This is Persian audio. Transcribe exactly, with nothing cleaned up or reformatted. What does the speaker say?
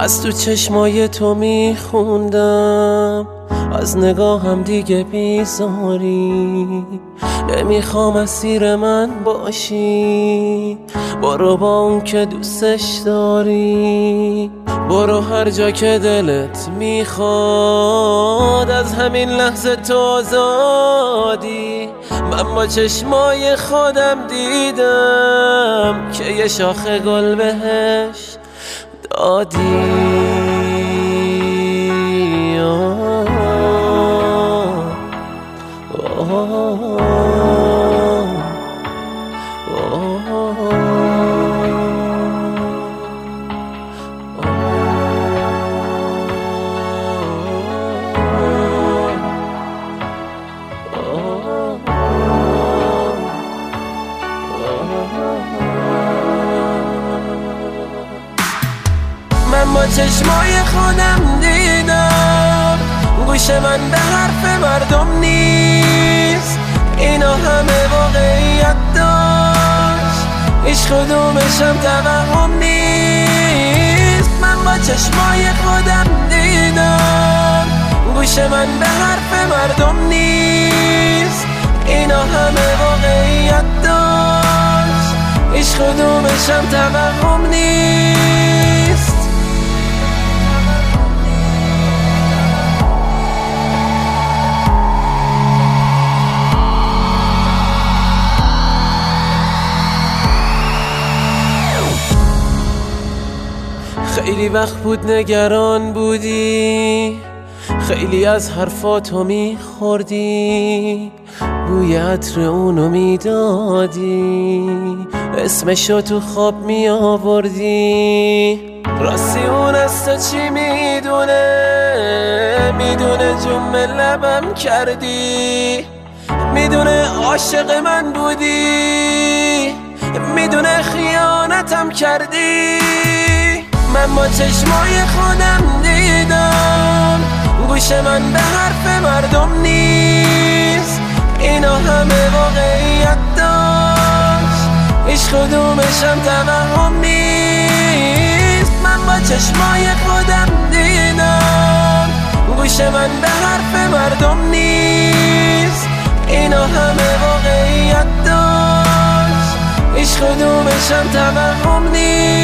از تو چشمای تو میخوندم، از نگاهم دیگه بیزاری. نمیخوام اسیر من باشی، برو با اون که دوستش داری. برو هر جا که دلت میخواد، از همین لحظه تو آزادی. من با چشمای خودم دیدم که یه شاخه گل بهش دادی. من با چشمای خودم دیدم، گوش من به حرف مردم نیست. اینا همه واقعیت داشت، هیچ کدومشم توهم نیست. من با چشمای خودم دیدم، گوش من به حرف مردم نیست. اینا همه واقعیت داشت، هیچ کدومشم توهم نیست. خیلی وقت بود نگران بودی، خیلی از حرفاتو میخوردی، بوی عطر اونو میدادی، اسمشو تو خواب میآوردی. راستی اون از تو چی میدونه، میدونه جمع لبم کردی، میدونه عاشق من بودی، میدونه خیانتم کردی. من با چشمای خودم دیدم، گوش من به حرف مردم نیست. اینا همه واقعیت داشت، هیچ کدومشم توهم نیست. من با چشمای خودم دیدم، گوش من به حرف مردم نیست. اینا همه واقعیت داشت، هیچ کدومشم توهم نیست.